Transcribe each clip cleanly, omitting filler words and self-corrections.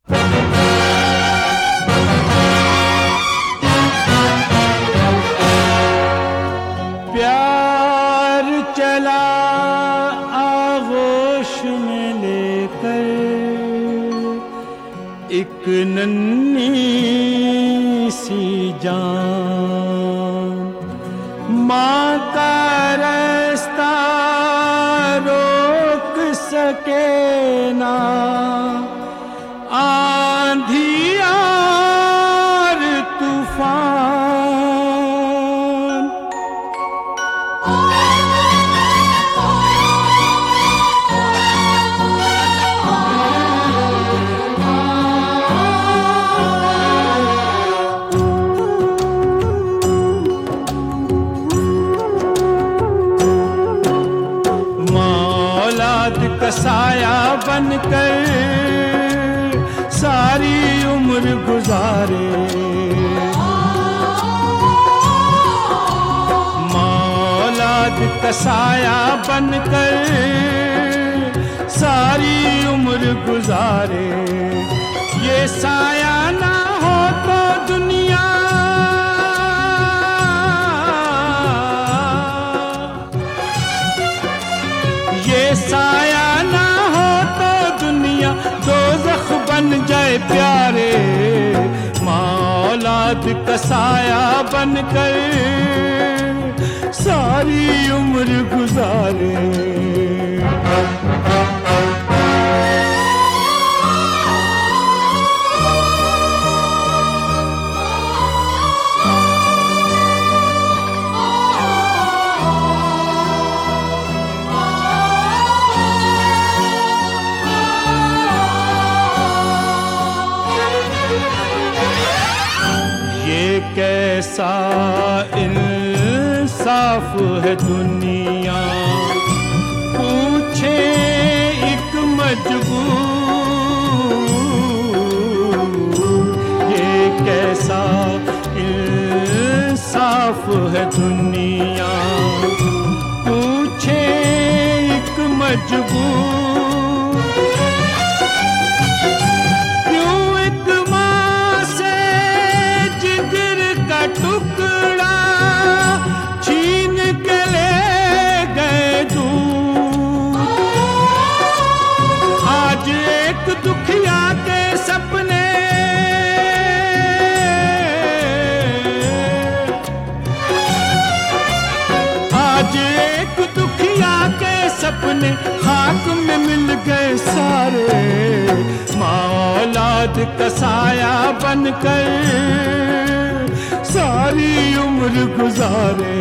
प्यार चला आगोश में लेकर एक नन्ही सी जान, माँ का रास्ता रोक सके ना आंधी और तूफान। औलाद का साया बनकर सारी उम्र गुजारे, औलाद का साया बनकर सारी उम्र गुजारे। ये साया ना हो तो दुनिया ये साया ना हो तो दुनिया दोज़ख बन जाए प्यारे। माँ औलाद का साया बनकर सारी उम्र गुजारे। कैसा इंसाफ है दुनिया, पूछे एक मजबूर। ये कैसा इंसाफ है दुनिया, पूछे एक मजबूर। टुकड़ा छीन के ले गए दूर, आज एक दुखिया के सपने आज एक दुखिया के सपने खाक में मिल गए सारे। माँ औलाद का साया बनकर सारी उम्र गुजारे।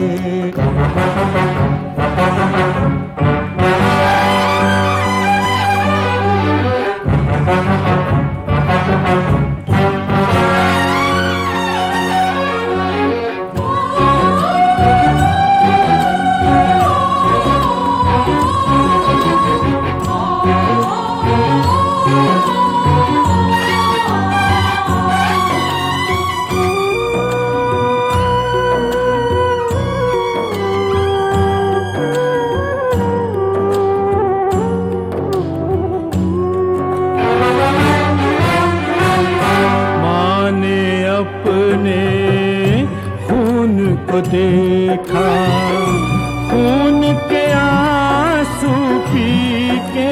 अपने खून को देखा, खून के आंसू पी के।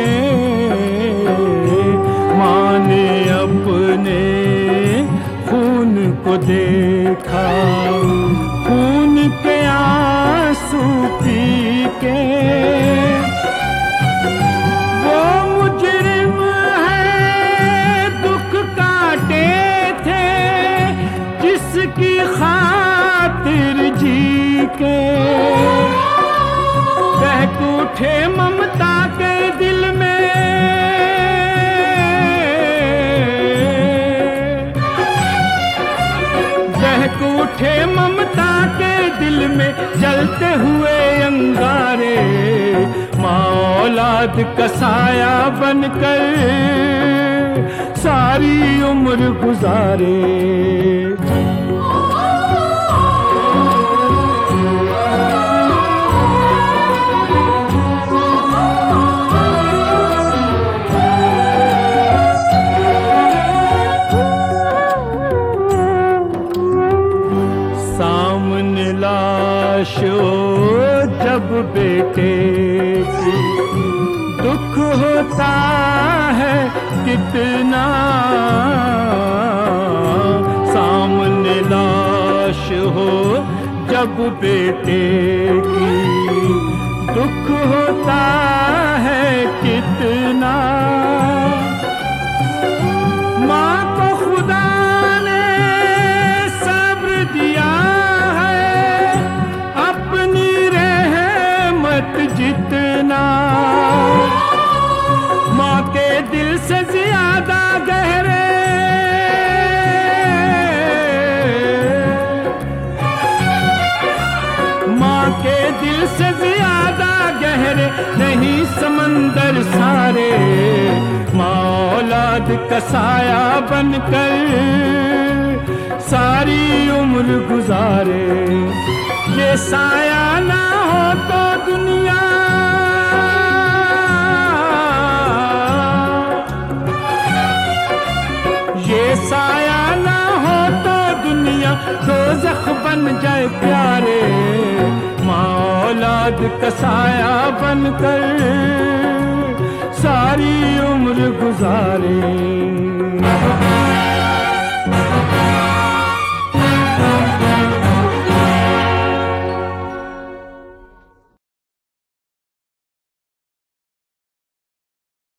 माँ ने अपने खून को देखा, खून के आंसू पी के। वो मुजरिम है दुख काटे की खातिर जी के। बहक उठे ममता के दिल में, बहक उठे ममता के दिल में जलते हुए अंगारे। माँ औलाद का साया बनकर सारी उम्र गुजारे। होता है कितना, सामने लाश हो जब बेटे की, दुख होता है कितना। माँ को खुदा ने सब्र दिया है, अपनी रहमत जितना, माँ के दिल से ज्यादा गहरे, माँ के दिल से ज्यादा गहरे नहीं समंदर सारे। माँ औलाद का साया बनकर सारी उम्र गुजारे, ये साया ना हो तो दुनिया, ये साया ना हो तो दुनिया दोज़ख बन जाए प्यारे। माँ औलाद का साया बनकर सारी उम्र गुजारे।